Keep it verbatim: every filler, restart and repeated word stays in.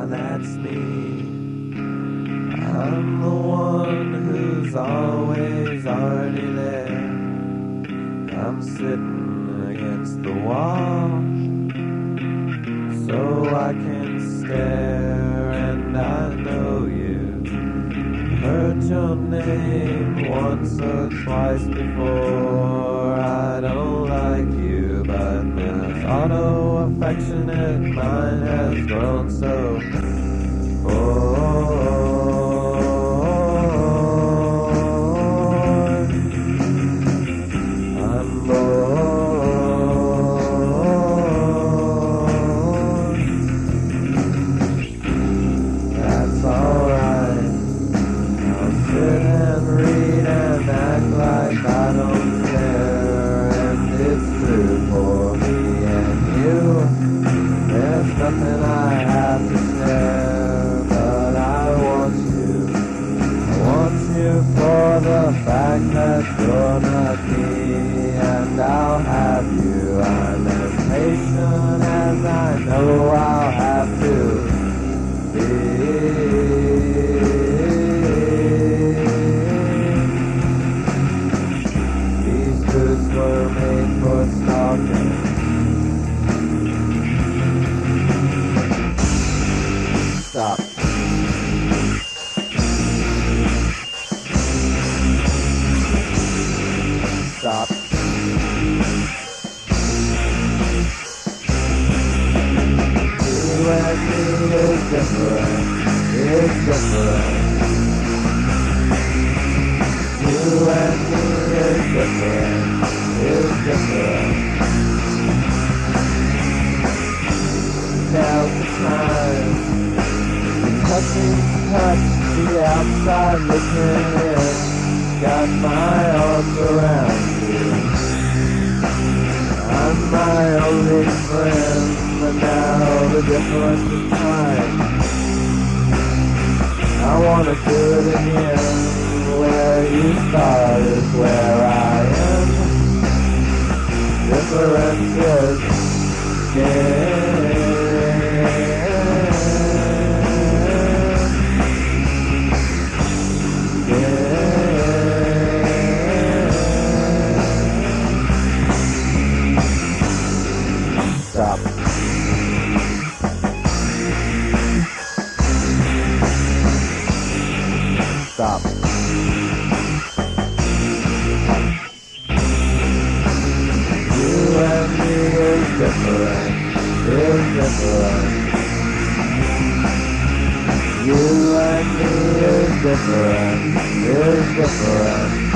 that's me. I'm the one who's always already there. I'm sitting against the wall, so I can stare, and I know you heard your name once or twice before. I don't like you, but this auto-affectionate mind has grown so bored. I'm bored. That's alright. I'll sit and read and act like I don't care. And it's true for me and you. There's nothing I have to share, but I want you. I want you for the fact that you're not me, and I'll have you. I'm as patient as I know I'll have to be. These boots were made for stalking. Stop. Stop. You and me is different, is different. You and me is different, is different. Now's the time. Touching, touch, the outside looking in. Got my arms around you. I'm my only friend, but now the difference is time. I wanna do it again. Where you start is where I am. Difference is game. Stop. Stop. You and me is different, is different. You and me is different, is different.